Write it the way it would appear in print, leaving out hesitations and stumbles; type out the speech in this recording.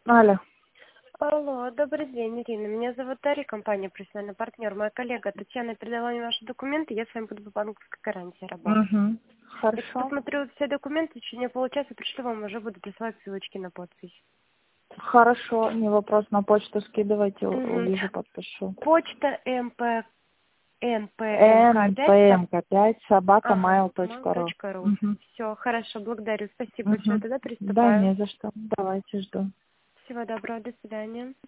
Алло. Алло, добрый день, Ирина. Меня зовут Дарья, компания «Профессиональный партнер». Моя коллега Татьяна передала мне ваши документы, я с вами буду по банковской гарантии работать. Угу. Я Хорошо. посмотрю все документы, в течение получаса пришлю вам, уже буду присылать ссылочки на подпись. Хорошо, не вопрос, на почту скидывайте, Угу. увижу, подпишу. Почта npmk5. npmk5 Ага, @mail.ru. mail.ru. Угу. Все, хорошо, благодарю. Спасибо большое. Угу. Тогда Да, приступаю. не за что. Давайте, жду. Всего доброго, до свидания.